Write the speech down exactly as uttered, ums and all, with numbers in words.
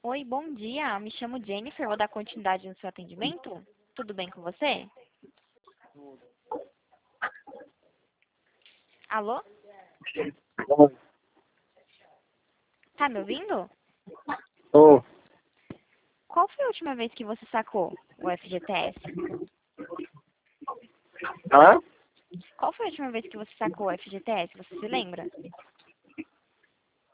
Oi, bom dia. Me chamo Jennifer. Vou dar continuidade no seu atendimento. Tudo bem com você? Alô? Tá me ouvindo? Tô. Qual foi a última vez que você sacou o F G T S? Hã? Qual foi a última vez que você sacou o F G T S? Você se lembra?